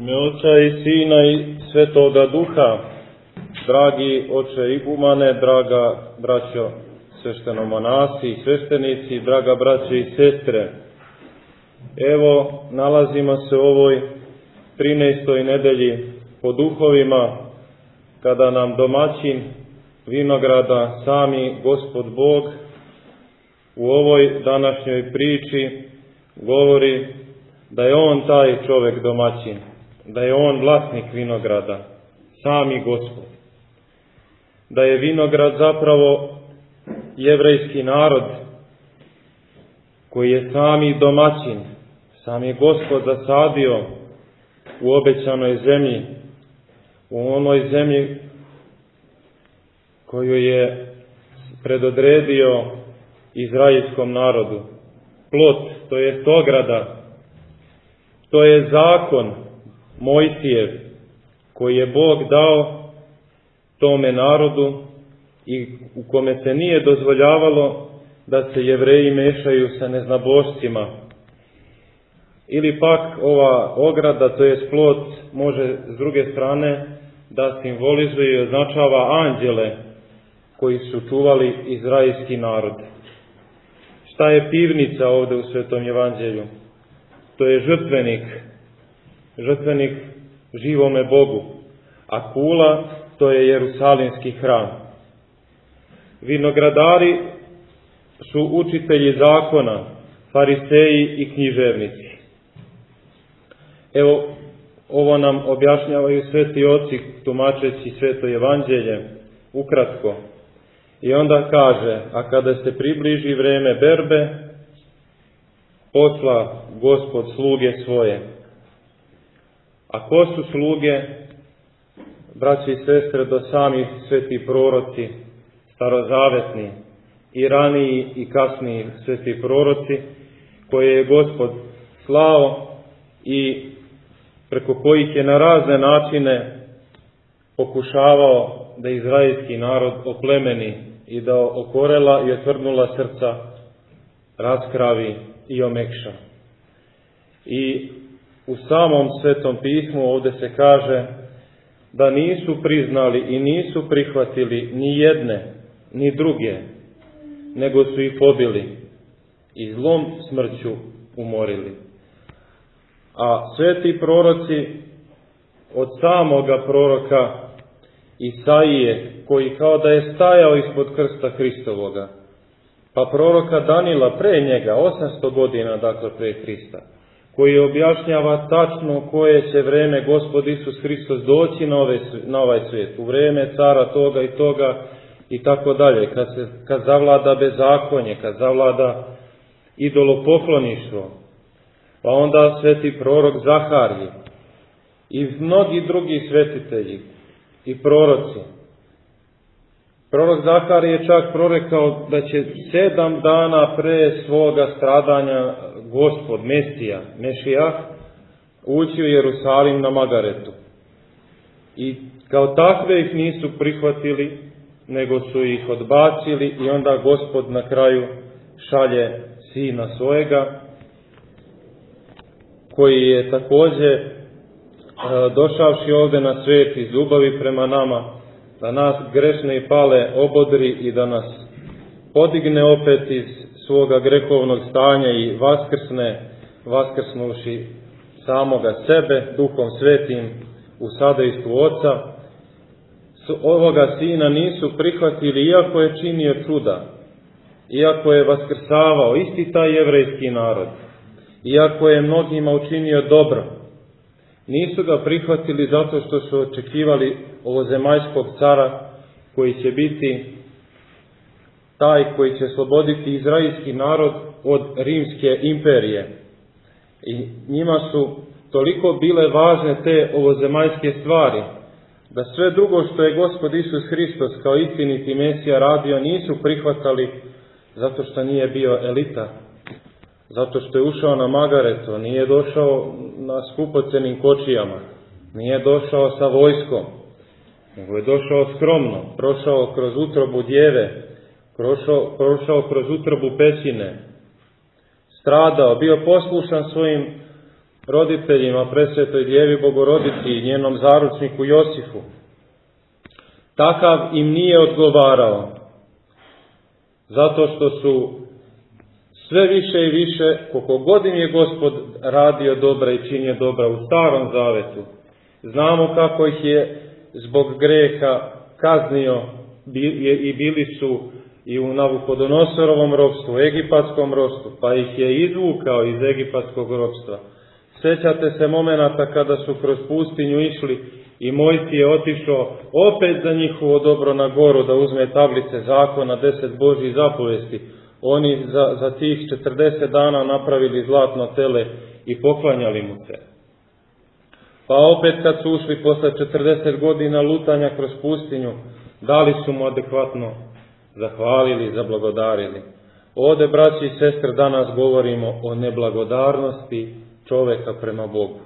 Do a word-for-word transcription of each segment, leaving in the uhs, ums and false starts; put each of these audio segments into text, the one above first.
ime Oca i Sina i Svetoga Duha, dragi oče igumane, draga braćo sveštenomonasi i sveštenici, draga braće i sestre. Evo, nalazimo se u ovoj trinaestoj nedelji po duhovima, kada nam domaćin vinograda, sami Gospod Bog, u ovoj današnjoj priči govori da je on taj čovjek domaćin, da je on vlasnik vinograda, sami Gospod. Da je vinograd zapravo jevrejski narod koji je sami domaćin, sam je Gospod zasadio u obećanoj zemlji, u onoj zemlji koju je predodredio izraelskom narodu. Plot, to je ograda, to je zakon Mojsijev koji je Bog dao tome narodu i u kome se nije dozvoljavalo da se Jevreji mešaju sa neznabošcima. Ili pak ova ograda, to je plot, može s druge strane da simbolizuje i označava anđele koji su čuvali izraelski narod. Šta je pivnica ovdje u Svetom Evanđelju? To je žrtvenik, žrtvenik živome Bogu, a kula to je Jerusalimski hram. Vinogradari su učitelji zakona, fariseji i književnici. Evo, ovo nam objašnjavaju sveti oci tumačeći Sveto Evanđelje ukratko. I onda kaže, a kada se približi vreme berbe, posla Gospod sluge svoje. A ko su sluge? Braći i sestre, do sami sveti proroci, starozavetni, i raniji i kasniji sveti proroci, koje je Gospod slao i preko kojih je na razne načine pokušavao da izraelski narod oplemeni i da okorela i otvrdnula srca raskravi i omekša. I u samom Svetom pismu ovdje se kaže da nisu priznali i nisu prihvatili ni jedne, ni druge, nego su ih pobili i zlom smrću umorili. A sveti proroci od samoga proroka Isaije, koji kao da je stajao ispod krsta Hristovoga, pa proroka Danila pre njega, osamsto godina dakle pre Hrista, koji objašnjava tačno koje će vreme Gospod Isus Hristos doći na, ove, na ovaj svijet, u vreme cara toga i toga i tako dalje, kad, se, kad zavlada bezakonje, kad zavlada idolopokloništvo. Pa onda sveti prorok Zaharije i mnogi drugi svetitelji i proroci. Prorok Zaharije je čak prorekao da će sedam dana pre svoga stradanja Gospod, Mesija, Mešijah, ući u Jerusalim na Magaretu. I kao takve ih nisu prihvatili, nego su ih odbacili i onda Gospod na kraju šalje Sina svojega, koji je također došavši ovdje na svijet iz ljubavi prema nama, da nas grešne i pale obodri i da nas podigne opet iz svoga grehovnog stanja i vaskrsne, vaskrsnuši samoga sebe, Duhom Svetim u sadejstvu Oca. Ovoga Sina nisu prihvatili, iako je činio čuda, iako je vaskrsavao isti taj jevrejski narod, iako je mnogima učinio dobro. Nisu ga prihvatili zato što su očekivali ovozemaljskog cara koji će biti taj koji će sloboditi izraelski narod od rimske imperije. I njima su toliko bile važne te ovozemaljske stvari, da sve drugo što je Gospod Isus Hristos kao istiniti Mesija radio nisu prihvatali zato što nije bio elita. Zato što je ušao na Magareto, nije došao na skupocenim kočijama, nije došao sa vojskom, nego je došao skromno, prošao kroz utrobu djeve, prošao, prošao kroz utrobu pećine, stradao, bio poslušan svojim roditeljima, Presvetoj Djevi Bogorodici i njenom zaručniku Josifu. Takav im nije odgovarao, zato što su sve više i više, koliko god im je Gospod radio dobra i činio dobra u Starom Zavetu, znamo kako ih je zbog greha kaznio i bili su i u Navukodonozorovom ropstvu, u egipatskom ropstvu, pa ih je izvukao iz egipatskog ropstva. Sjećate se momenata kada su kroz pustinju išli i Mojsije je otišao opet za njihovo dobro na goru da uzme tablice zakona, deset Božjih zapovesti. Oni za, za tih četrdeset dana napravili zlatno tele i poklanjali mu se. Pa opet kad su ušli posle četrdeset godina lutanja kroz pustinju, dali su mu adekvatno, zahvalili, zablagodarili. Ovde, braći i sestre, danas govorimo o neblagodarnosti čoveka prema Bogu.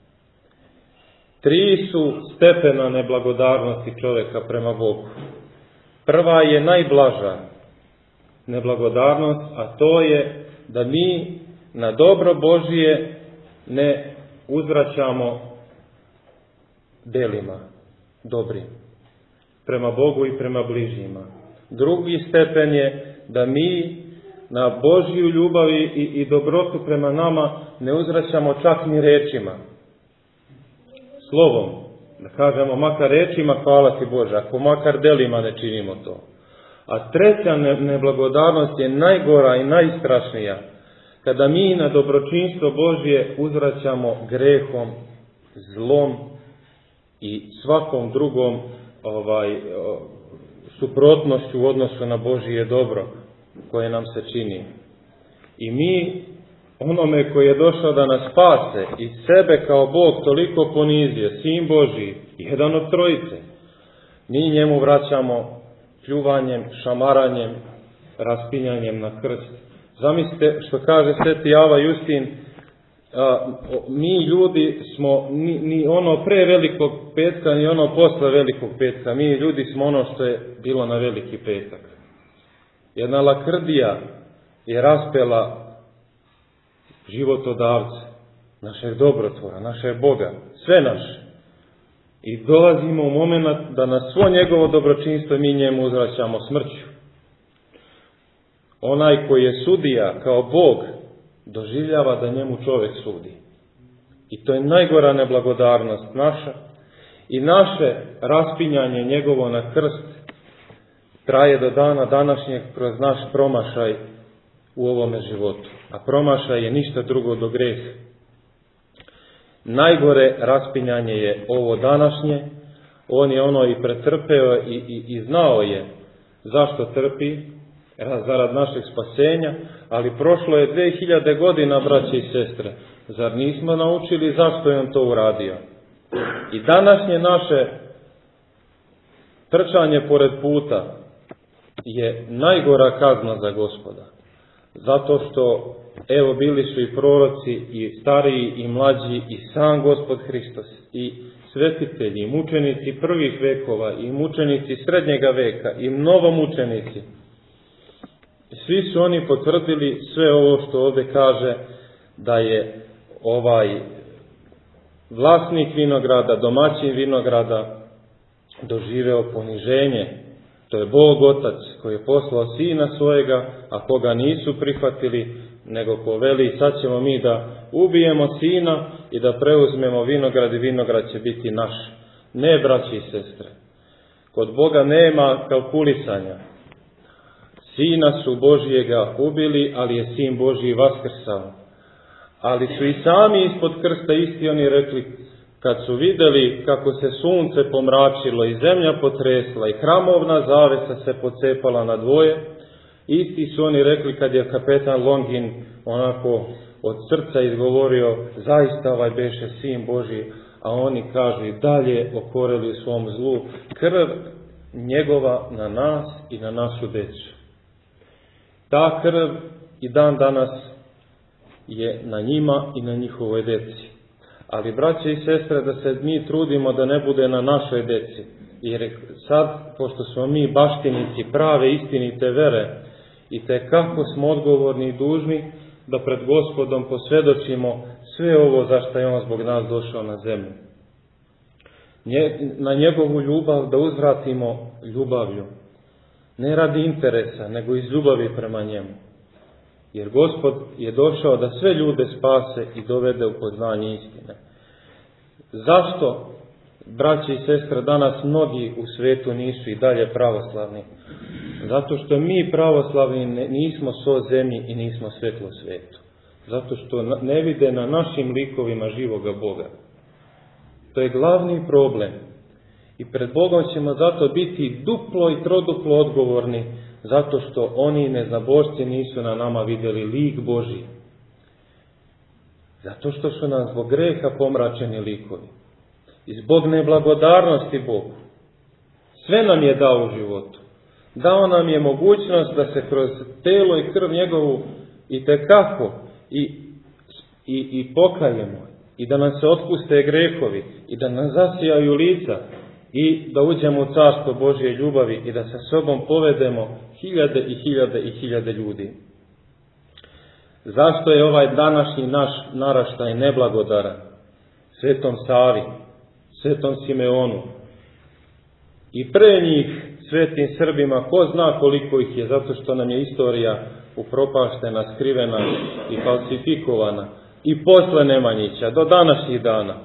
Tri su stepena neblagodarnosti čoveka prema Bogu. Prva je najblaža neblagodarnost, a to je da mi na dobro Božije ne uzvraćamo delima dobrim prema Bogu i prema bližnjima. Drugi stepen je da mi na Božju ljubav i, i dobrotu prema nama ne uzvraćamo čak ni rečima. Slovom, da kažemo makar rečima hvala ti Bože, ako makar delima ne činimo to. A treća neblagodarnost je najgora i najstrašnija, kada mi na dobročinstvo Božje uzvraćamo grehom, zlom i svakom drugom ovaj, suprotnošću u odnosu na Božje dobro koje nam se čini. I mi onome koji je došao da nas spase i sebe kao Bog toliko ponizio, Sin Božji, jedan od trojice, mi njemu vraćamo pljuvanjem, šamaranjem, raspinjanjem na krst. Zamislite što kaže sveti Ava Justin, a, mi ljudi smo ni, ni ono pre velikog petka, ni ono posle velikog petka. Mi ljudi smo ono što je bilo na veliki petak. Jedna lakrdija je raspela životodavce, našeg dobrotvora, našeg Boga, sve naše. I dolazimo u moment da na svo njegovo dobročinstvo mi njemu uzvraćamo smrću. Onaj koji je sudija kao Bog doživljava da njemu čovjek sudi. I to je najgora neblagodarnost naša. I naše raspinjanje njegovo na krst traje do dana današnjeg kroz naš promašaj u ovome životu. A promašaj je ništa drugo do greha. Najgore raspinjanje je ovo današnje. On je ono i pretrpeo i, i, i znao je zašto trpi, zarad našeg spasenja, ali prošlo je dve hiljade godina, braće i sestre. Zar nismo naučili zašto je on to uradio? I današnje naše trčanje pored puta je najgora kazna za Gospoda. Zato što, evo, bili su i proroci, i stariji, i mlađi, i sam Gospod Hristos, i svetitelji, i mučenici prvih vekova, i mučenici srednjega veka, i novomučenici. Svi su oni potvrdili sve ovo što ovdje kaže, da je ovaj vlasnik vinograda, domaćin vinograda, doživeo poniženje. To je Bog Otac koji je poslao Sina svojega, a koga nisu prihvatili, nego poveli, sad ćemo mi da ubijemo Sina i da preuzmemo vinograd i vinograd će biti naš. Ne, braći i sestre, kod Boga nema kalkulisanja. Sina su Božijega ubili, ali je Sin Božiji vaskrsao. Ali su i sami ispod krsta isti oni rekli, kad su vidjeli kako se sunce pomračilo i zemlja potresla i hramovna zavesa se pocepala na dvoje, isti su oni rekli kad je kapetan Longin onako od srca izgovorio, zaista ovaj beše Sin Božji, a oni kažu i dalje okoreli u svom zlu, krv njegova na nas i na našu decu. Ta krv i dan danas je na njima i na njihovoj deci. Ali, braće i sestre, da se mi trudimo da ne bude na našoj deci. Jer sad, pošto smo mi baštinici prave istinite vere, i te kako smo odgovorni i dužni da pred Gospodom posvjedočimo sve ovo za što je on zbog nas došao na zemlju. Nje, na njegovu ljubav da uzvratimo ljubavlju. Ne radi interesa, nego iz ljubavi prema njemu. Jer Gospod je došao da sve ljude spase i dovede u poznanje istine. Zašto, braći i sestre, danas mnogi u svetu nisu i dalje pravoslavni? Zato što mi pravoslavni nismo so zemlji i nismo svetlo svetu. Zato što ne vide na našim likovima živoga Boga. To je glavni problem. I pred Bogom ćemo zato biti duplo i troduplo odgovorni, zato što oni neznabošci nisu na nama vidjeli lik Božji. Zato što su nam zbog greha pomračeni likovi. I zbog neblagodarnosti Bogu. Sve nam je dao u životu. Dao nam je mogućnost da se kroz telo i krv njegovu itekako i, i, i pokajemo. I da nam se otpuste grehovi. I da nam zasijaju lica. I da uđemo u carstvo Božje ljubavi. I da sa sobom povedemo hiljade i hiljade i hiljade ljudi. Zašto je ovaj današnji naš naraštaj neblagodaran? Svetom Savi, Svetom Simeonu i pre njih svetim Srbima, ko zna koliko ih je, zato što nam je istorija upropaštena, skrivena i falsifikovana i posle Nemanjića do današnjih dana.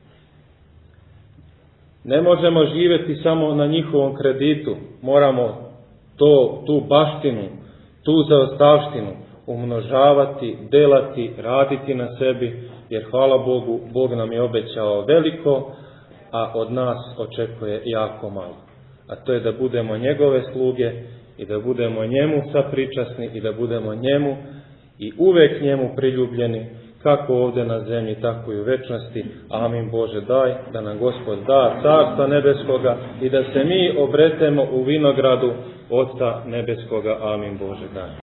Ne možemo živjeti samo na njihovom kreditu, moramo to, tu baštinu, tu zaostavštinu umnožavati, delati, raditi na sebi, jer hvala Bogu, Bog nam je obećao veliko, a od nas očekuje jako malo. A to je da budemo njegove sluge i da budemo njemu sapričasni i da budemo njemu i uvek njemu priljubljeni, kako ovdje na zemlji, tako i u večnosti. Amin. Bože, daj da nam Gospod da carstva nebeskoga i da se mi obretemo u vinogradu Oca nebeskoga. Amin. Bože, daj.